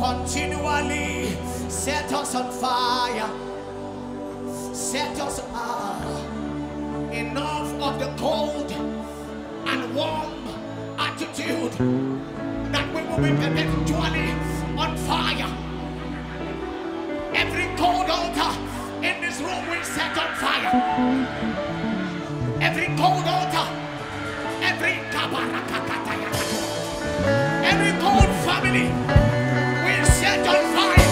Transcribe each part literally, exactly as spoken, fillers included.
continually set us on fire. Set us on. Enough of the cold and warm attitude that we will be perpetually on fire. Every cold altar in this room we set on fire. Every cold altar, every kabarakakataya, every cold family we set on fire.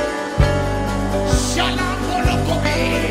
Shalom Molokobi.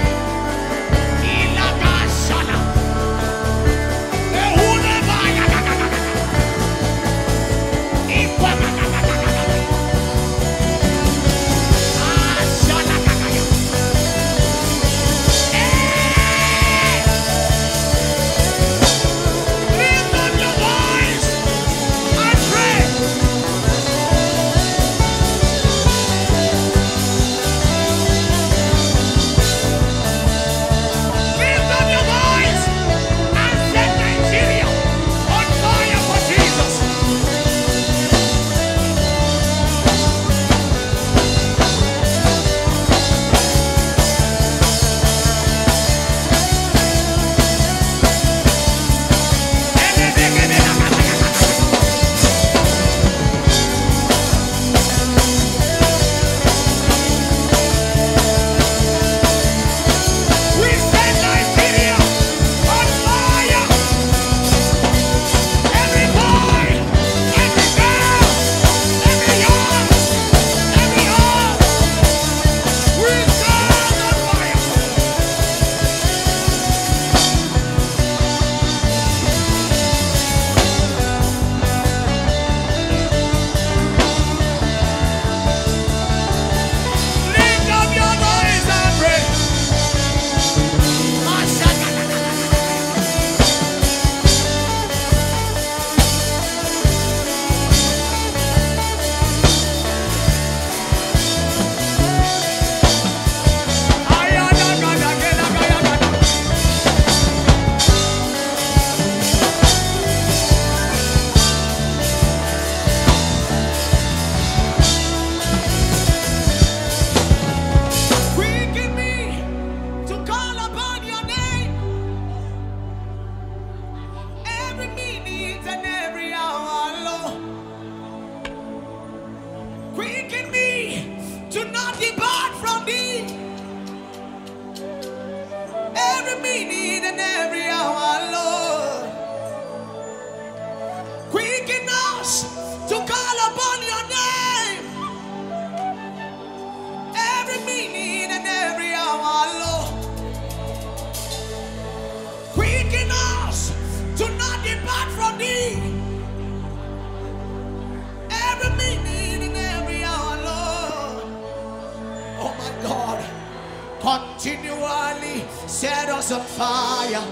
Continually set us on fire,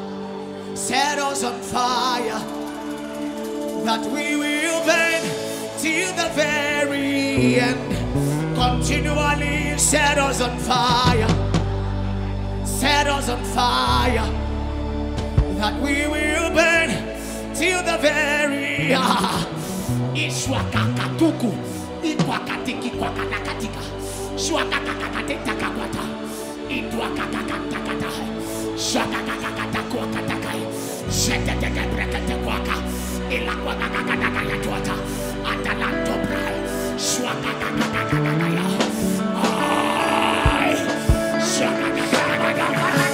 set us on fire, that we will burn till the very end. Continually set us on fire, set us on fire, that we will burn till the very end. Ishwakakatuku, ikwakatiki kwakanakatika, shwakakakatetakakwata. Indua kakakata kata, shaka kakakata kuakataka, shete teke brekete kuaka, ilakwa kakakata kaya tuata, atalanto brai, shwaka kakakata ya, ay, shaka kakakata kaya.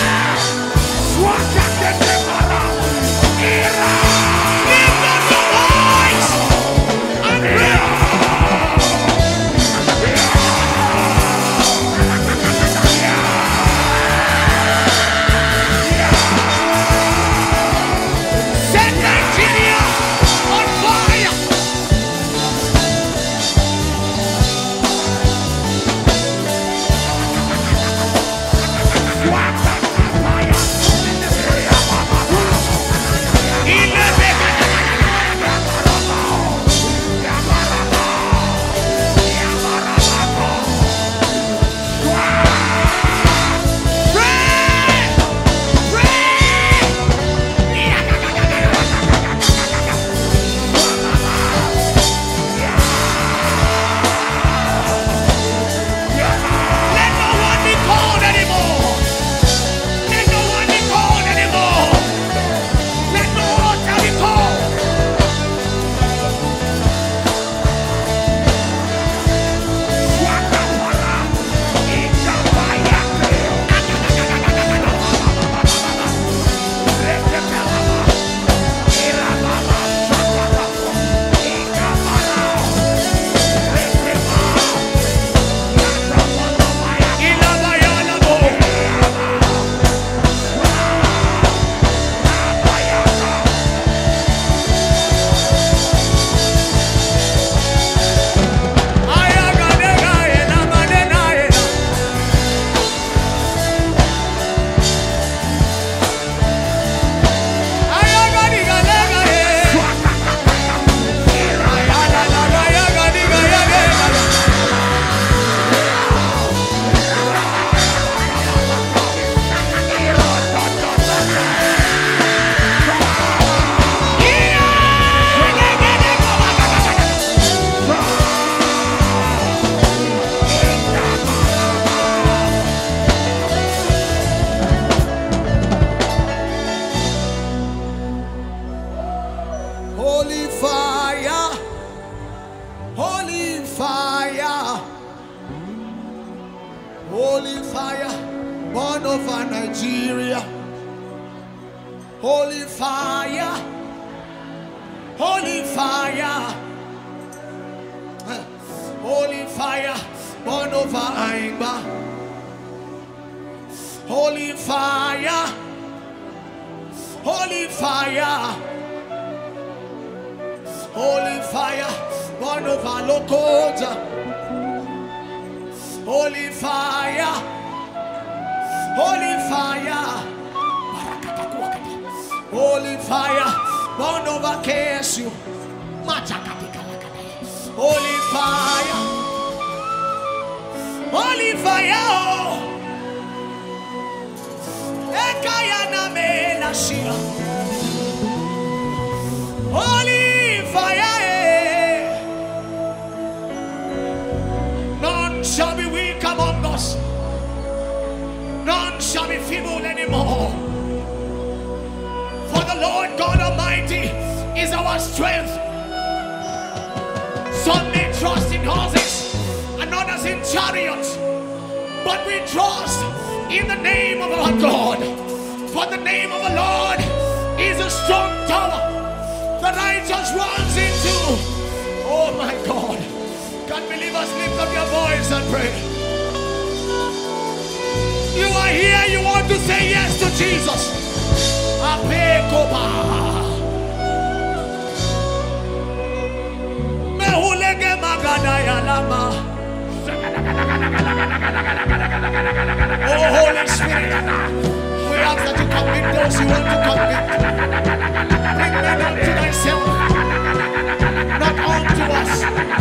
Lift up your voice. Holy fire, holy fire, holy fire, born over Nigeria. Holy fire, holy fire, holy fire, born over Aimba. Holy fire, holy fire, holy fire, born over Lokoja. Holy fire, holy fire, holy fire, born over K S U. Holy fire, holy fire, Ekayana Melashia. Holy fire, none shall be weak among us, none shall be feeble anymore. For the Lord God Almighty is our strength. Some may trust in horses and others in chariots, but we trust in the name of our God. For the name of the Lord is a strong tower. The righteous runs into. Oh my God. Can believers lift up your voice and pray? You are here, you want to say yes to Jesus. Apekoba. Mehulege magada ya lama. Oh Holy Spirit, we ask that you convict those you want to convict. Bring men unto thyself, not unto us.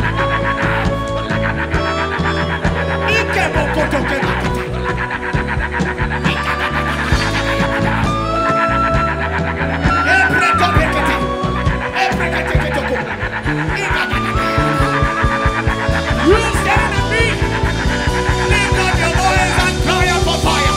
You stand at me. Lift up your voice and cry out for fire.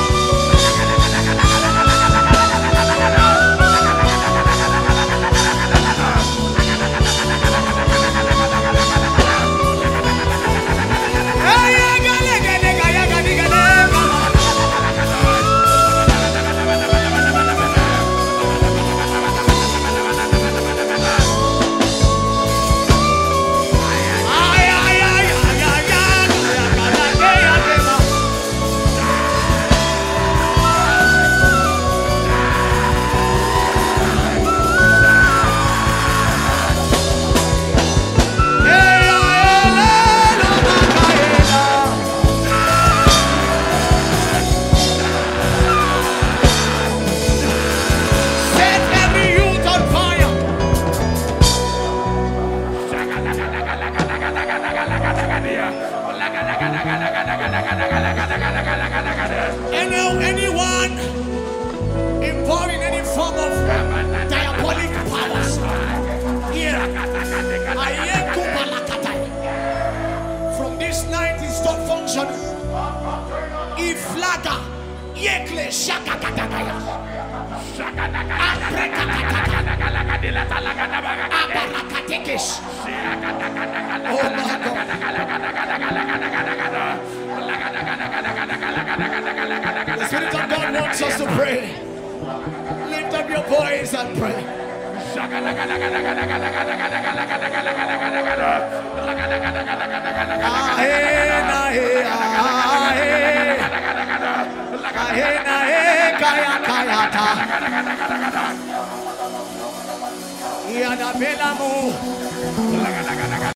Any, anyone involved in any form of diabolic powers here, from this night it stop functioning. Iflaga, Yekle Shakakatagaya, Abarakatekes. Oh my God. The Spirit of God wants us to pray. Lift up your voice and pray.